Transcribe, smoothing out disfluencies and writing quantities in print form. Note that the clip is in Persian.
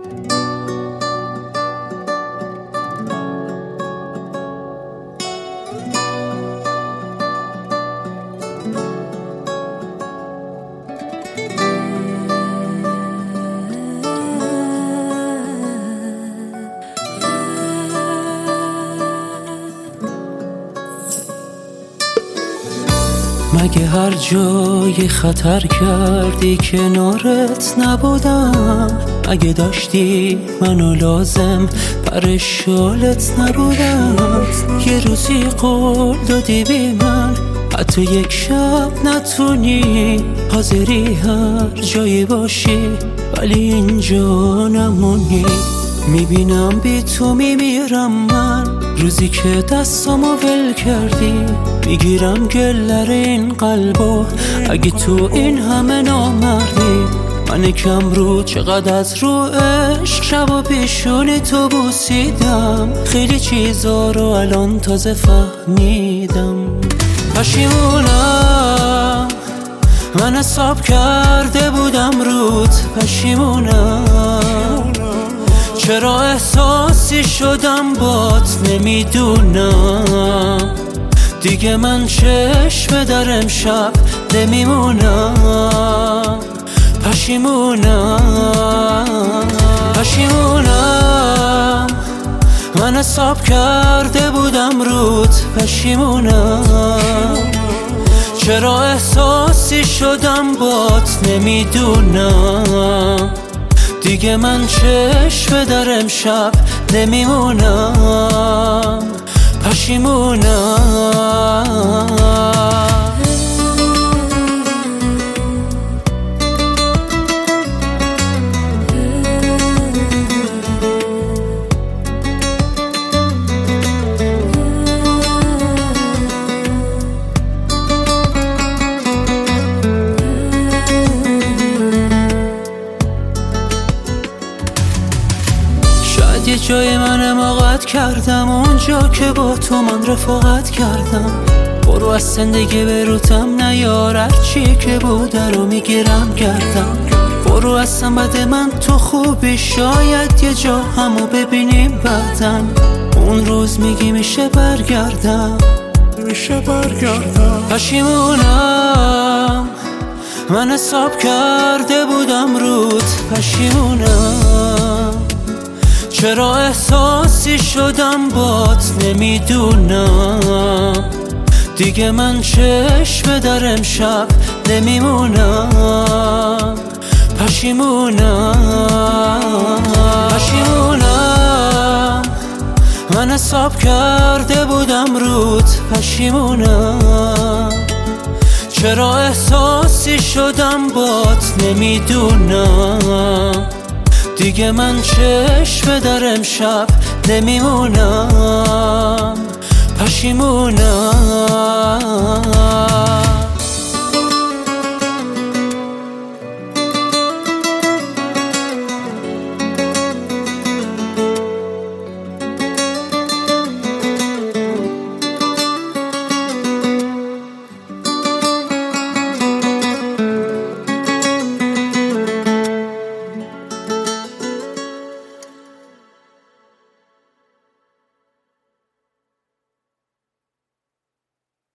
مگه هر جای خطر کردی کنارت نبودم؟ اگه داشتی منو لازم پر شالت نبودم؟ یه روزی قول دادی بی من حتی یک شب نتونی، حاضری هر جایی باشی ولی اینجا نمونی. میبینم بی تو میمیرم من، روزی که دستامو ول کردی میگیرم گلر این قلبو. اگه تو این همه نامردی، من کم رو چقدر از رو عشق شب و پیشونی تو بوسیدم. خیلی چیزا رو الان تازه فهمیدم. پشیمونم من حساب کرده بودم رود، پشیمونم چرا احساسی شدم بات نمیدونم. دیگه من چشم در امشب نمیمونم. پشیمونم من حساب کرده بودم رود، پشیمونم چرا احساسی شدم بات نمیدونم. دیگه من چشم در امشب نمیمونم. پشیمونم. یه جای من حماقت کردم، اونجا که با تو من رفاقت کردم. برو از زندگی بروتم نیار، هرچی که بوده رو میگیرم گردم. برو اصلا بده من تو خوبی، شاید یه جا همو ببینیم بعدم. اون روز میگی میشه برگردم. پشیمونم من حساب کرده بودم رود، پشیمونم چرا احساسی شدم بات نمیدونم. دیگه من چشم در امشب نمیمونم. پشیمونم من حساب کرده بودم رود، پشیمونم چرا احساسی شدم بات نمیدونم. دیگه من چشم در امشب نمیمونم. پشیمونم.